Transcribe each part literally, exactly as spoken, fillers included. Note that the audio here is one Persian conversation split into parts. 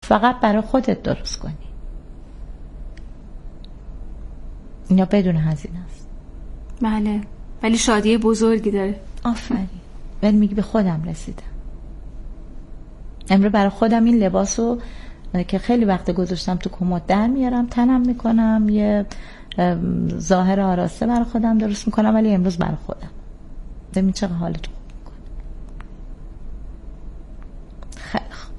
فقط برای خودت درست کنی. اینا بدون هزینه است. بله، ولی شادی بزرگی داره. آفرین. ولی میگی به خودم رسیدم. امروز برای خودم این لباسو که خیلی وقت گذاشتم تو کمد در میارم، تنم میکنم، یه ظاهر آراسته برای خودم درست میکنم، ولی امروز برای خودم. ببین چقدر حالت خوب میکنه. خیلی خوب.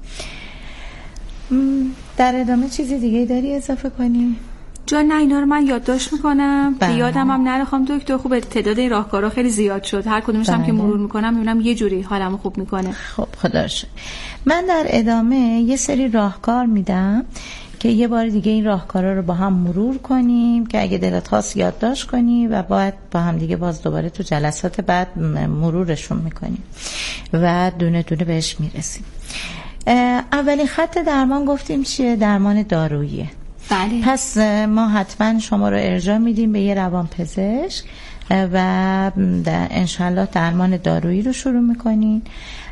در ادامه چیزی دیگه داری اضافه کنی؟ جان نه، اینا رو من یادداشت میکنم که یادم هم نره. خواهم دکتر خوب تعداد این راهکارها خیلی زیاد شد، هر کدومش هم که مرور میکنم میبینم یه جوری حالمو خوب میکنه. خب خدا رو شکر. من در ادامه یه سری راهکار میدم که یه بار دیگه این راهکارا رو با هم مرور کنیم که اگه دلت خواست یادداشت کنی و باید با هم دیگه باز دوباره تو جلسات بعد مرورشون میکنیم و دونه دونه بهش میرسیم. اولین خط درمان گفتیم چیه؟ درمان داروییه. بله. پس ما حتما شما رو ارجاع میدیم به یه روانپزشک و انشالله درمان دارویی رو شروع میکنین.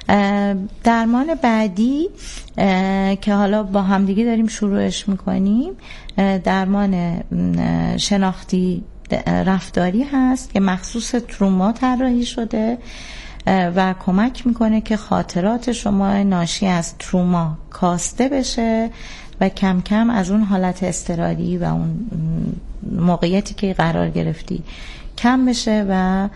درمان بعدی که حالا با همدیگه داریم شروعش میکنیم درمان شناختی رفتاری هست که مخصوص تروما طراحی شده و کمک میکنه که خاطرات شما ناشی از تروما کاسته بشه و کم کم از اون حالت اضطراری و اون موقعیتی که قرار گرفتی کم بشه و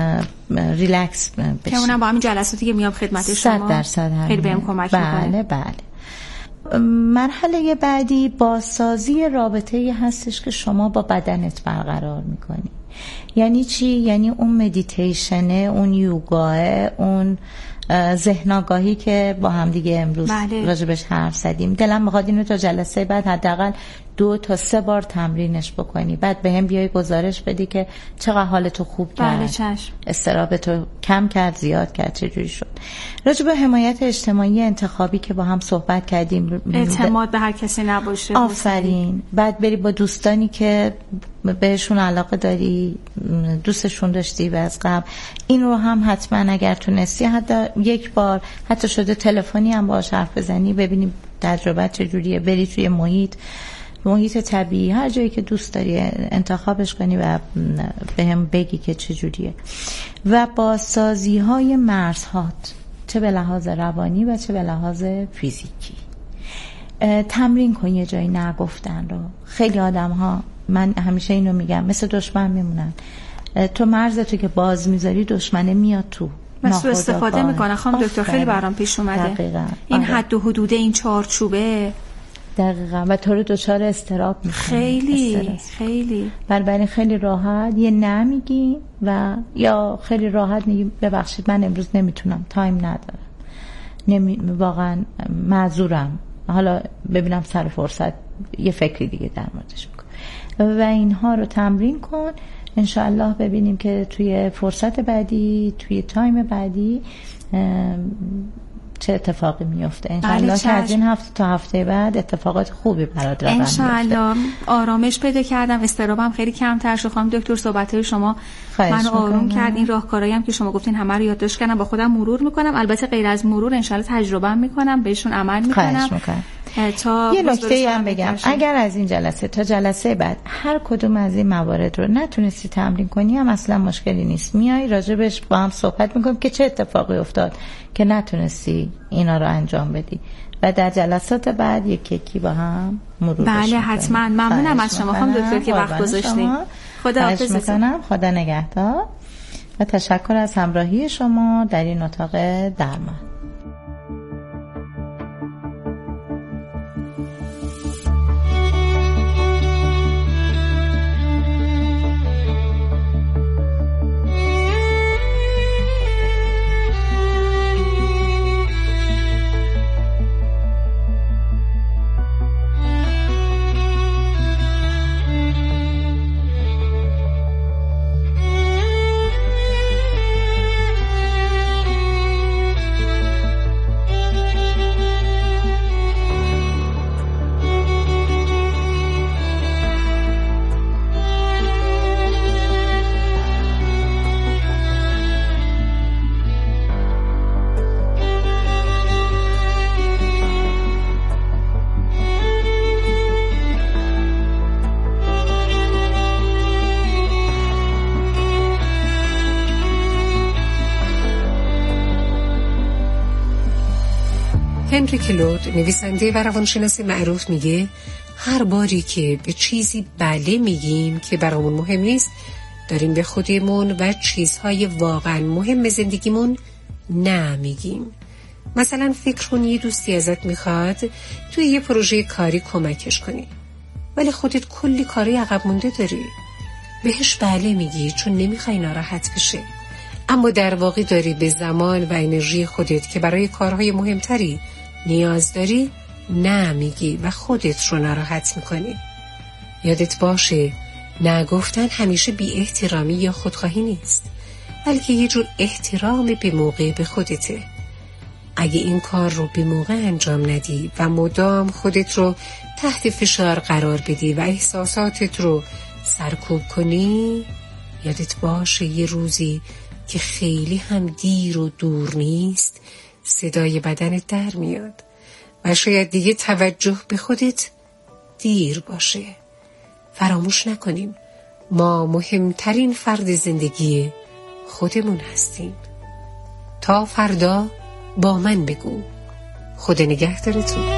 ریلکس بشه. که اونم با همین جلساتی که میام خدمت شما صد درصد خیلی بهم کمک میکنه. بله بله. مرحله بعدی بازسازی رابطه‌ای هستش که شما با بدنت برقرار میکنی. یعنی چی؟ یعنی اون مدیتیشنه، اون یوگاه، اون ذهن آگاهی که با هم دیگه امروز بله. راجبش حرف زدیم. دلم میخواد اینو تا جلسه بعد حداقل دو تا سه بار تمرینش بکنی، بعد به هم بیای گزارش بدی که چقدر حالتو خوب کرد، بله چشم، استرابتو کم کرد، زیاد کرد، چجوری شد. راجب حمایت اجتماعی انتخابی که با هم صحبت کردیم، اعتماد به هر کسی نباشه. آفرین. بعد بری با دوستانی که بهشون علاقه داری، دوستشون داشتی و از قبل، این رو هم حتما اگر تونستی حتی یک بار، حتی شده تلفنی هم باهاش حرف بزنی، ببینیم تجربه چجوریه. بری توی محیط محیط طبیعی، هر جایی که دوست داری انتخابش کنی و به هم بگی که چجوریه. و با سازی های مرزهات، چه به لحاظ روانی و چه به لحاظ فیزیکی. تمرین کن یه جایی نگفتن رو. خیلی آدم ها، من همیشه اینو میگم، مثل دشمن میمونن. تو مرزتو که باز میذاری دشمنه میاد تو، مثل استفاده میکنه. خانم دکتر خیلی برام پیش اومده. دقیقاً. این آره. حد و حدود این چارچوبه دقیقاً و تو رو دچار استراب میکنه. خیلی استرس. خیلی بنابراین خیلی راحت یه نه میگی و یا خیلی راحت میگی ببخشید من امروز نمیتونم، تایم ندارم، نمی... واقعا معذورم، حالا ببینم سر فرصت یه فکری دیگه در موردش میکنم. و اینها رو تمرین کن، انشاءالله ببینیم که توی فرصت بعدی، توی تایم بعدی چه اتفاقی میفته. انشاءالله که از این هفته تا هفته بعد اتفاقات خوبی برات رقم بیفته. انشاءالله. آرامش پیدا کردم، استرابم خیلی کمتر شد. خانم دکتر صحبت‌های شما منو آروم کرد. این راهکارایی هم که شما گفتین همه رو یادداشت کردم، با خودم مرور میکنم. البته غیر از مرور انشاءالله تجربه میکنم، بهشون عمل میکنم. تا یه نکته هم بگم، اگر از این جلسه تا جلسه بعد هر کدوم از این موارد رو نتونستی تمرین کنی هم اصلا مشکلی نیست، میای راجبش با هم صحبت میکنیم که چه اتفاقی افتاد که نتونستی اینا رو انجام بدی و در جلسات بعد یک یکی با هم مرور بله میکنیم. حتما. ممنونم از شما خانم دکتر که وقت گذاشتید. خدا حافظ. خدا نگهدار و تشکر از همراهی شما در این اتاق درمان. هنری کلود، نویسنده و روانشناس معروف، میگه هر باری که به چیزی بله میگیم که برامون مهم نیست، داریم به خودمون و چیزهای واقعا مهم زندگیمون نه میگیم. مثلا فکر کن یه دوستی ازت میخواد توی یه پروژه کاری کمکش کنی، ولی خودت کلی کاری عقب مونده داری. بهش بله میگی چون نمیخوای ناراحت بشه، اما در واقع داری به زمان و انرژی خودت که برای کارهای مهمتری نیاز داری نه میگی و خودت رو ناراحت میکنی. یادت باشه نه گفتن همیشه بی احترامی یا خودخواهی نیست، بلکه یه جور احترام به موقع به خودته. اگه این کار رو به موقع انجام ندی و مدام خودت رو تحت فشار قرار بدی و احساساتت رو سرکوب کنی، یادت باشه یه روزی که خیلی هم دیر و دور نیست صدای بدنت در میاد و شاید دیگه توجه به خودت دیر باشه. فراموش نکنیم ما مهمترین فرد زندگی خودمون هستیم. تا فردا با من بگو. خدا نگهدارتون.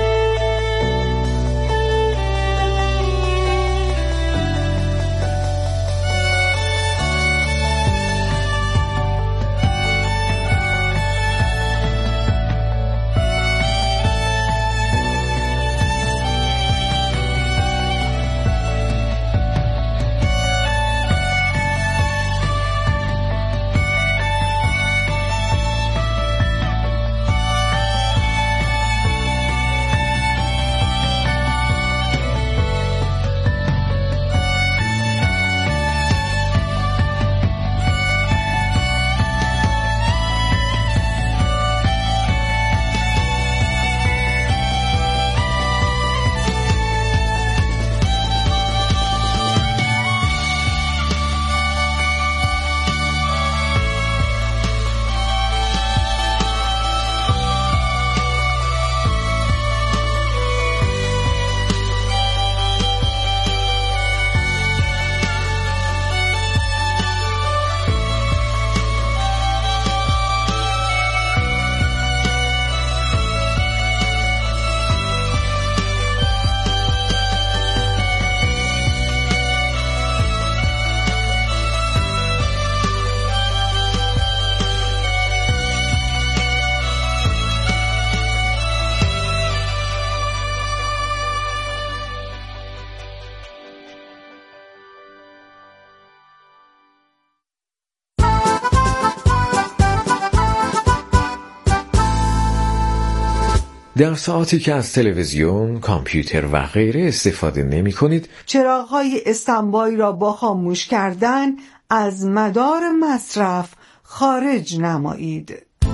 در ساعتی که از تلویزیون، کامپیوتر و غیره استفاده نمی کنید، چراغ‌های استنبایی را با خاموش کردن از مدار مصرف خارج نمایید.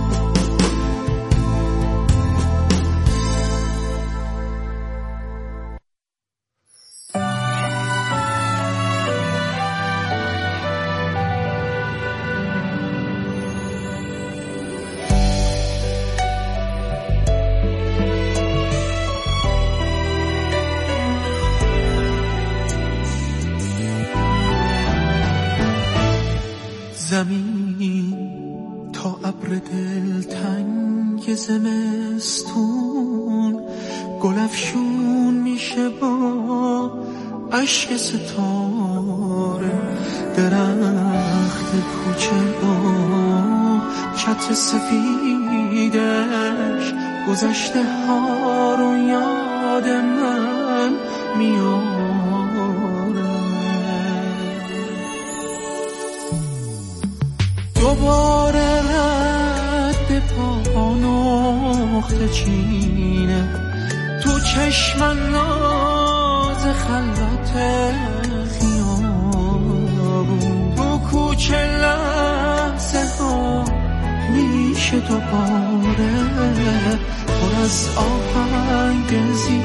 زمین تا ابر دلتنگ زمستون گلفشون میشه با عشق ستاره. درخت کوچه با چتر سفیدش گذشته ها رو یاد من میاره. دوباره رد پا نقطه چینه تو چشم ناز خلوت خیابون. تو کوچه لحظه ها میشه دوباره پر از آهنگ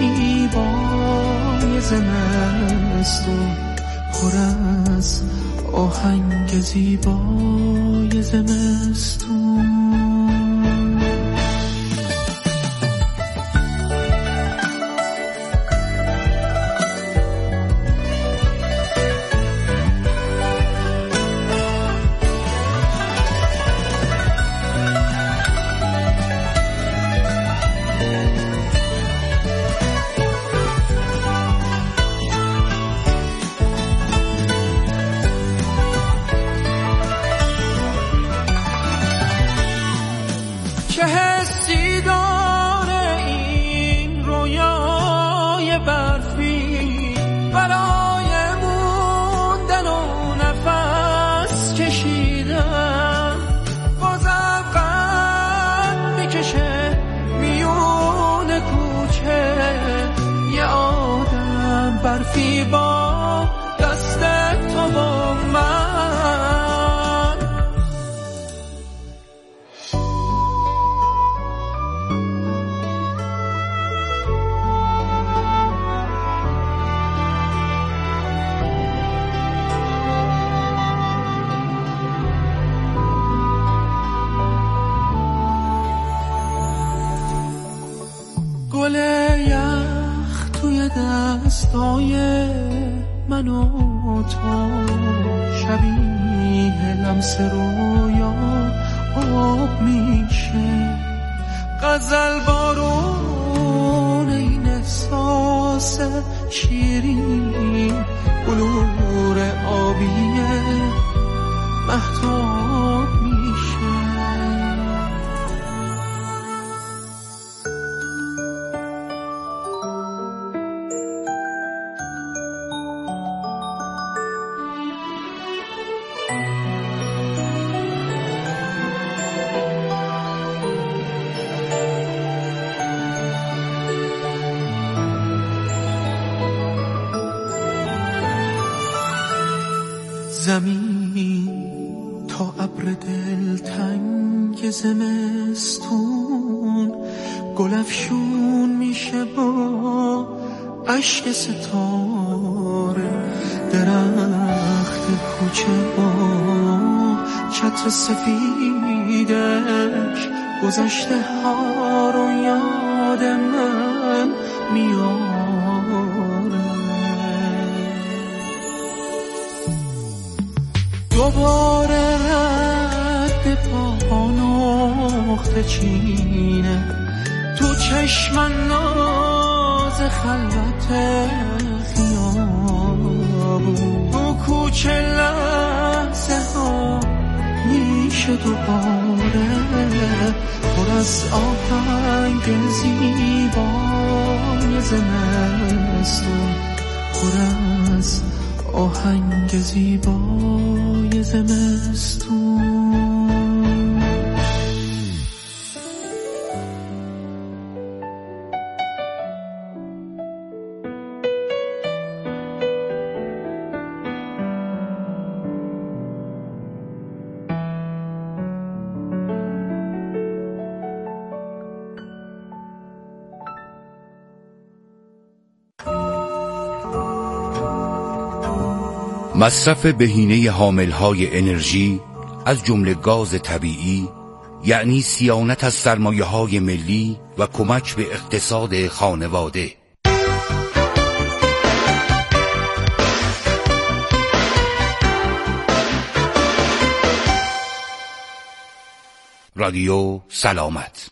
زیبای زمستون، پر از آهنگ زیبای زمستون. حرفی با دست تو و من. گل یخ توی دستای من و تو، شبیه لمس رویا آب میشه. غزل بارون این احساس شیرین، بلور آبیه مهتاب میشه. زمین تا ابر دلتنگ زمستون، گلفشون میشه با عشق ستاره. درخت کوچه با چتر سفیدش گذشته ها رو یاد من میاره. دوباره رد پا نقطه چینه تو چشم ناز خلوت خیابون. تو کوچه لحظه ها میشه دوباره پر از آهنگ زیبای زمستون، پر از آهنگ زیبای زمستون. مصرف بهینه حاملهای انرژی از جمله گاز طبیعی یعنی صیانت از سرمایه‌های ملی و کمک به اقتصاد خانواده. رادیو سلامت.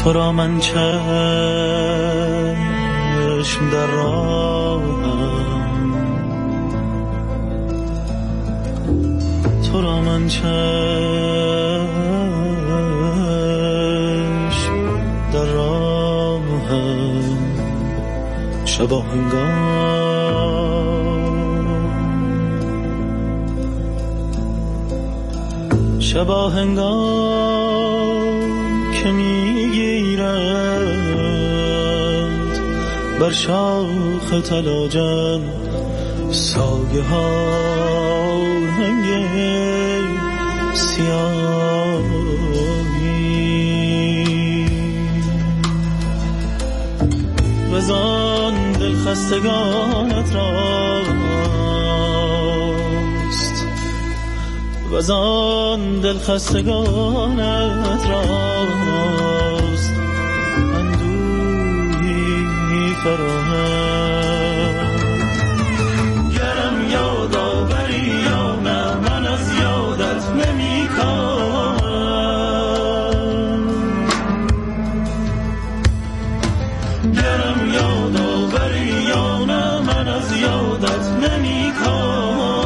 تو را من چشم در راهم، تو را من چشم در راهم، شباهنگام شباهنگام که میگیرند بر شاخ تلاجن سایه ها هنگ سیاهی، وزان دل خستگانت راست، وزان دل خستگانت راست، اندوهی فراهم. گرم یاد آوری یا نه من از یادت نمی کنم، گرم یاد آوری یا نه من از یادت نمی کنم.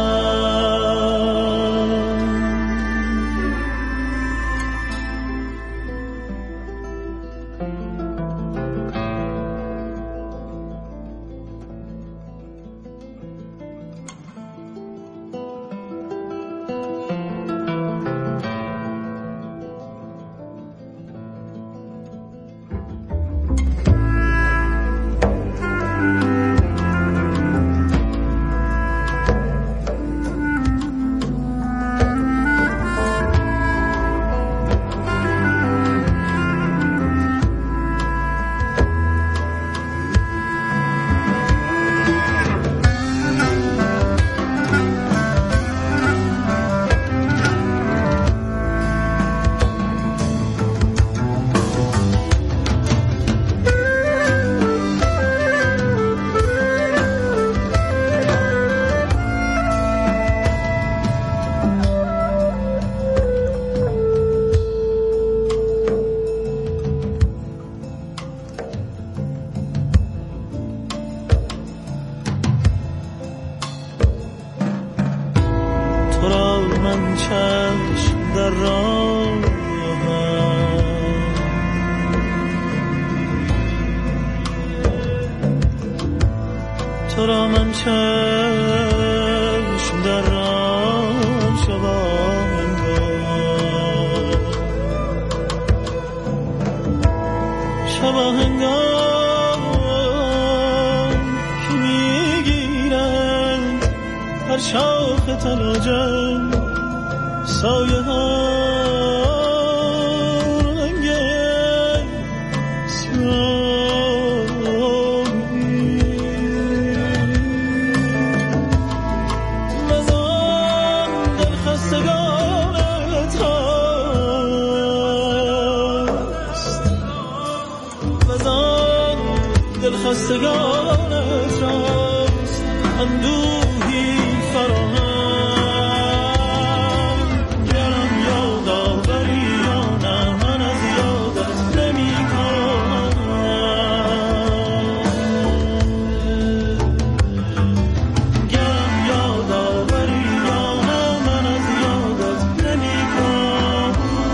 تو را من چشم در راه شباهنگام، شباهنگام که میگیرند هر شاخ تلاجن سایه ها خستگانت راست، اندوهی فراهم. گرم یاد آوری یا نه من از یادت نمی کنم، گرم یاد آوری یا نه من از یادت نمی کنم.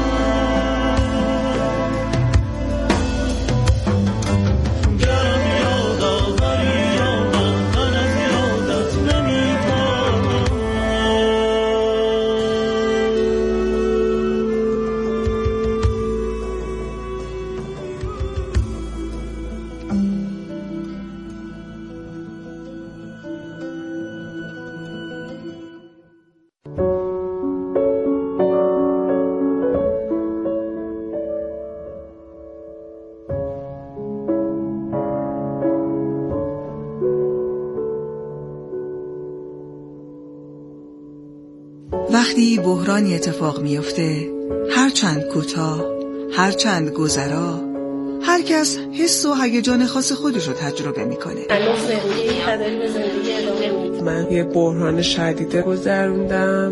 وقتی بحرانی اتفاق میفته، هر چند کوتاه، هر چند گذرا، هر کس حس و هیجان خاص خودش رو تجربه میکنه. من یه بحران شدیده گذروندم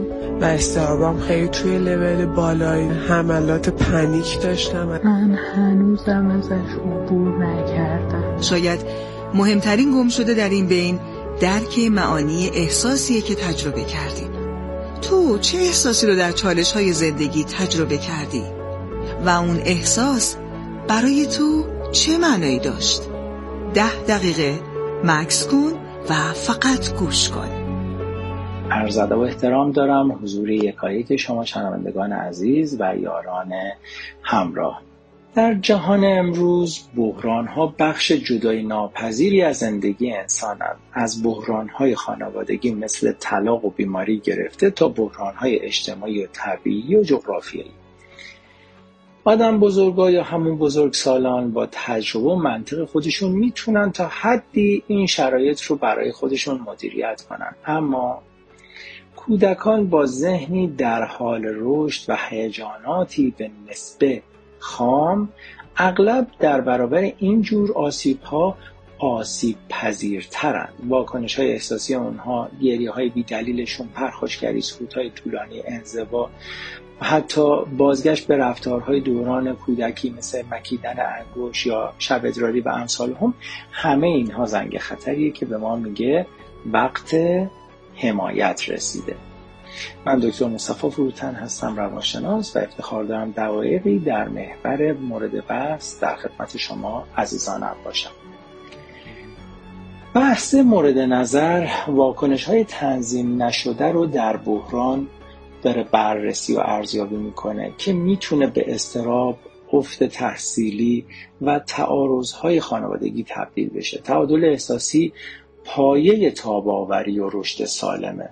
و استرابم خیلی توی لول بالایی، حملات پنیک داشتم. من هنوزم ازش عبور نکردم. شاید مهمترین گم شده در این بین درک معانی احساسیه که تجربه کردیم. تو چه احساسی رو در چالش های زندگی تجربه کردی؟ و اون احساس برای تو چه معنایی داشت؟ ده دقیقه مکس کن و فقط گوش کن. عرض ادب و احترام دارم حضور یکایک شما شنوندگان عزیز و یاران همراه. در جهان امروز بحران‌ها بخش جدای ناپذیری از زندگی انسانند. از بحران‌های خانوادگی مثل طلاق و بیماری گرفته تا بحران‌های اجتماعی و طبیعی و جغرافیایی. آدم بزرگا یا همون بزرگسالان با تجربه و منطق خودشون میتونن تا حدی این شرایط رو برای خودشون مدیریت کنن، اما کودکان با ذهنی در حال رشد و هیجاناتی به نسبه خام اغلب در برابر این جور آسیب‌ها آسیب پذیرترند. واکنش‌های احساسی اونها، گریه‌های بی‌دلیلشون، پرخاشگری، سکوت‌های طولانی، انزوا، حتی بازگشت به رفتارهای دوران کودکی مثل مکیدن انگشت یا شب ادراری و امثال هم، همه اینها زنگ خطریه که به ما میگه وقت حمایت رسیده. من دکتر مصطفی فروتن هستم، روانشناس، و افتخار دارم دقایقی در محور مورد بحث در خدمت شما عزیزانم باشم. بحث مورد نظر واکنش‌های تنظیم نشده رو در بحران داره بررسی و ارزیابی میکنه که میتونه به اضطراب، افت تحصیلی و تعارض‌های خانوادگی تبدیل بشه. تعادل احساسی پایه تاب‌آوری و رشد سالمه.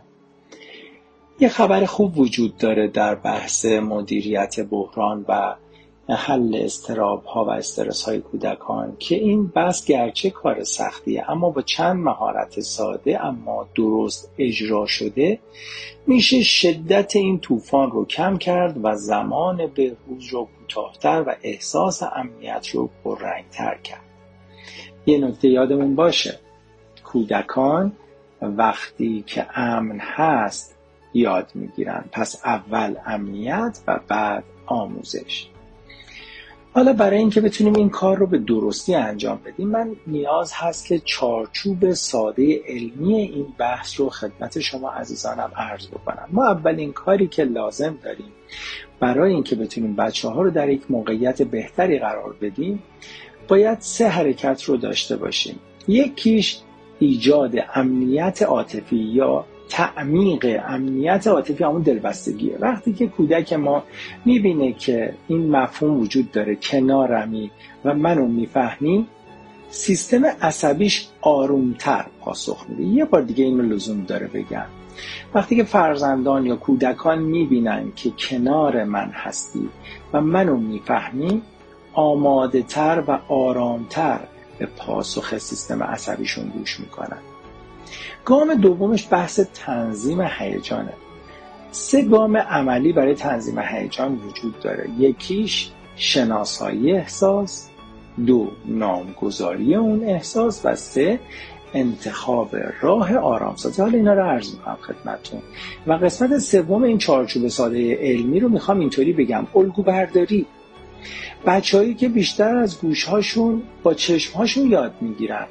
یه خبر خوب وجود داره در بحث مدیریت بحران و حل اضطراب‌ها و استرس‌های کودکان که این بحث گرچه کار سختیه، اما با چند مهارت ساده اما درست اجرا شده میشه شدت این طوفان رو کم کرد و زمان بهروز رو کوتاه‌تر و احساس امنیت رو پررنگ‌تر کرد. یه نکته یادمون باشه، کودکان وقتی که امن هست یاد میگیرن، پس اول امنیت و بعد آموزش. حالا برای اینکه بتونیم این کار رو به درستی انجام بدیم، من نیاز هست که چارچوب ساده علمی این بحث رو خدمت شما عزیزانم عرض بکنم. ما اولین کاری که لازم داریم برای اینکه بتونیم بچه‌ها رو در یک موقعیت بهتری قرار بدیم، باید سه حرکت رو داشته باشیم. یکیش ایجاد امنیت عاطفی یا تعمیق امنیت عاطفی، همون دلبستگیه. وقتی که کودک ما میبینه که این مفهوم وجود داره، کنارمی و منو میفهمی، سیستم عصبیش آرومتر پاسخ میده. یه بار دیگه اینو لزوم داره بگم، وقتی که فرزندان یا کودکان میبینن که کنار من هستی و منو میفهمی، آماده تر و آرامتر به پاسخ سیستم عصبیشون گوش میکنن. گام دومش بحث تنظیم هیجانه. سه گام عملی برای تنظیم هیجان وجود داره. یکیش شناسایی احساس، دو نامگذاری اون احساس، و سه انتخاب راه آرامسازی. حالا اینا رو عرض میکنم خدمتتون. و قسمت سوم این چارچوب ساده علمی رو میخوام اینطوری بگم: الگو برداری. بچه‌هایی که بیشتر از گوشهاشون با چشمهاشون یاد میگیرن.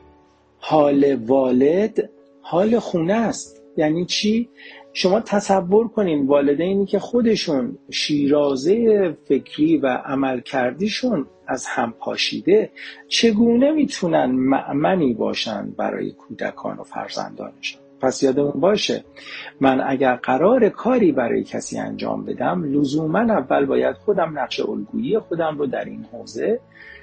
حال والد حال خونه است. یعنی چی؟ شما تصور کنین والدینی که خودشون شیرازه فکری و عملکردیشون از هم پاشیده، چگونه میتونن مأمنی باشن برای کودکان و فرزندانشون. پس یادمون باشه، من اگر قرار کاری برای کسی انجام بدم، لزوما اول باید خودم نقش الگویی خودم رو در این حوزه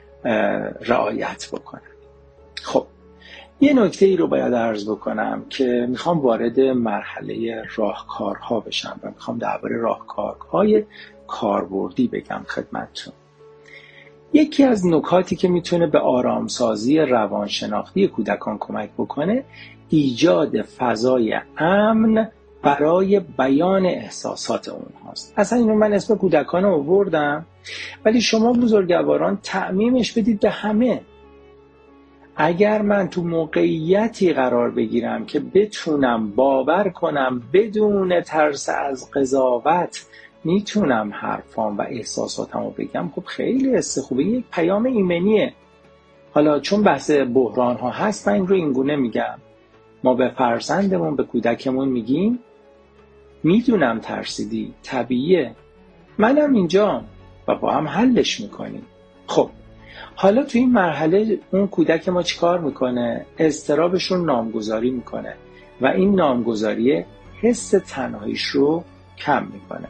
رعایت بکنم. خب یه نکته ای رو باید عرض بکنم که میخوام وارد مرحله راهکارها بشم و میخوام درباره راهکارهای کاربردی بگم خدمتتون. یکی از نکاتی که میتونه به آرامسازی روانشناختی کودکان کمک بکنه، ایجاد فضای امن برای بیان احساسات اونهاست. اصلا اینو من اسم کودکان رو آوردم، ولی شما بزرگواران تعمیمش بدید به همه. اگر من تو موقعیتی قرار بگیرم که بتونم باور کنم بدون ترس از قضاوت میتونم حرفام و احساساتمو بگم، خب خیلی حس خوبه، یک پیام ایمنیه. حالا چون بحث بحران ها هست من این رو اینگونه میگم، ما به فرزندمون، به کودکمون میگیم میدونم ترسیدی، طبیعیه، منم اینجام و با هم حلش میکنیم. خب حالا تو این مرحله اون کودک ما چیکار میکنه؟ اضطرابش رو نامگذاری میکنه و این نامگذاری حس تنهاییش رو کم میکنه.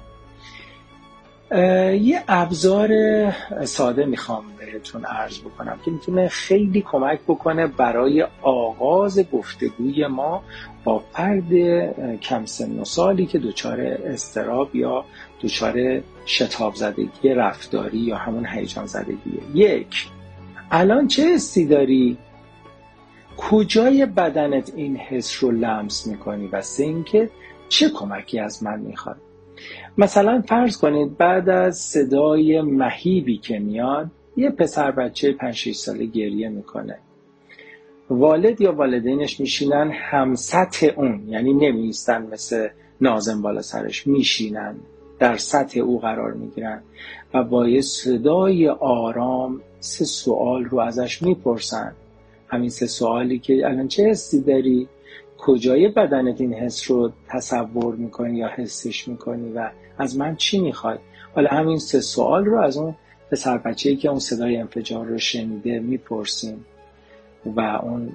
یه ابزار ساده میخوام بهتون عرض بکنم که میتونه خیلی کمک بکنه برای آغاز گفتگوی ما با فرد کم سن و سالی که دچار اضطراب یا دچار شتاب زدگی رفتاری یا همون هیجان زدگیه. یک، الان چه حسی داری؟ کجای بدنت این حس رو لمس میکنی؟ و سه اینکه چه کمکی از من میخواد؟ مثلا فرض کنید بعد از صدای مهیبی که میاد یه پسر بچه پنج شش ساله گریه میکنه، والد یا والدینش میشینن هم سطح اون، یعنی نمیستن مثل ناظم بالا سرش، میشینن در سطح او قرار میگیرن و با یه صدای آرام سه سوال رو ازش میپرسن. همین سه سوالی که الان چه حسی داری؟ کجای بدنت این حس رو تصور میکنی یا حسش میکنی و از من چی میخوای؟ حالا همین سه سوال رو از اون پسر بچه‌ای که اون صدای انفجار رو شنیده میپرسیم و اون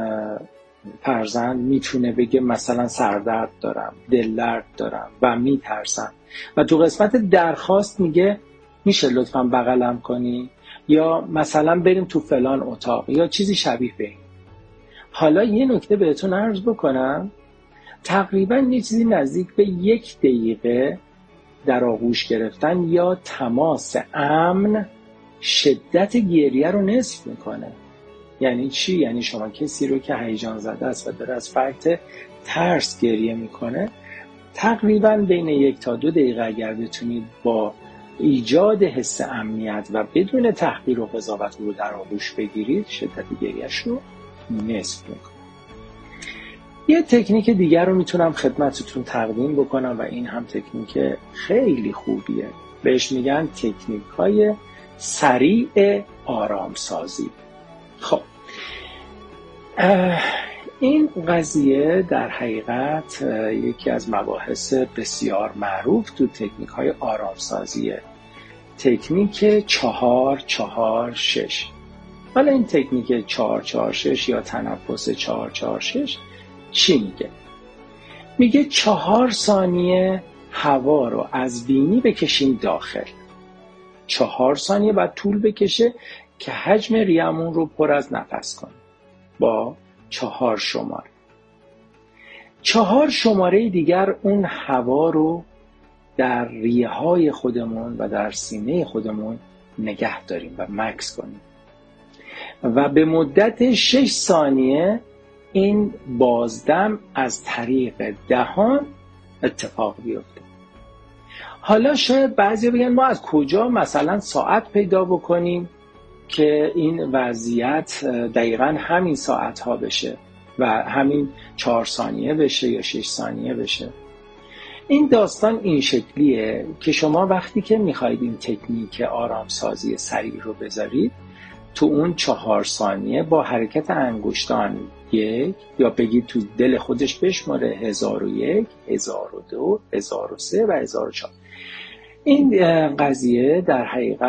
فرزند میتونه بگه مثلا سردرد دارم، دل درد دارم و میترسم و تو قسمت درخواست میگه میشه لطفاً بغلم کنی یا مثلا بریم تو فلان اتاق یا چیزی شبیه به این. حالا یه نکته بهتون عرض بکنم، تقریبا یه چیزی نزدیک به یک دقیقه در آغوش گرفتن یا تماس امن شدت گریه رو نصف میکنه. یعنی چی؟ یعنی شما کسی رو که هیجان زده است و داره از فرط ترس گریه میکنه، تقریبا بین یک تا دو دقیقه اگر بتونید با ایجاد حس امنیت و بدون تحقیر و قضاوت رو در آغوش بگیرید، شدت گریهش رو نصف میکنه. یه تکنیک دیگر رو میتونم خدمتتون تقدیم بکنم و این هم تکنیک خیلی خوبیه، بهش میگن تکنیک های سریع آرامسازی. خب این قضیه در حقیقت یکی از مباحث بسیار معروف تو تکنیک های آرامسازیه، تکنیک چهار چهار شش. حالا این تکنیک چهار چهار شش یا تنفس چهار چهار شش چی میگه؟ میگه چهار ثانیه هوا رو از بینی بکشیم داخل، چهار ثانیه بعد طول بکشه که حجم ریمون رو پر از نفس کنیم با چهار شماره. چهار شماره دیگر اون هوا رو در ریه های خودمون و در سینه خودمون نگه داریم و مکث کنیم و به مدت شش ثانیه این بازدم از طریق دهان اتفاق بیفته. حالا شاید بعضی بگن ما از کجا مثلا ساعت پیدا بکنیم که این وضعیت دقیقاً همین ساعت ها بشه و همین چهار ثانیه بشه یا شش ثانیه بشه. این داستان این شکلیه که شما وقتی که میخواید این تکنیک آرامسازی سریع رو بذارید، تو اون چهار ثانیه با حرکت انگشتان یک یا بگید تو دل خودش بشماره هزار و یک، هزار و دو، هزار و سه و هزار و چهار. این قضیه در حقیقت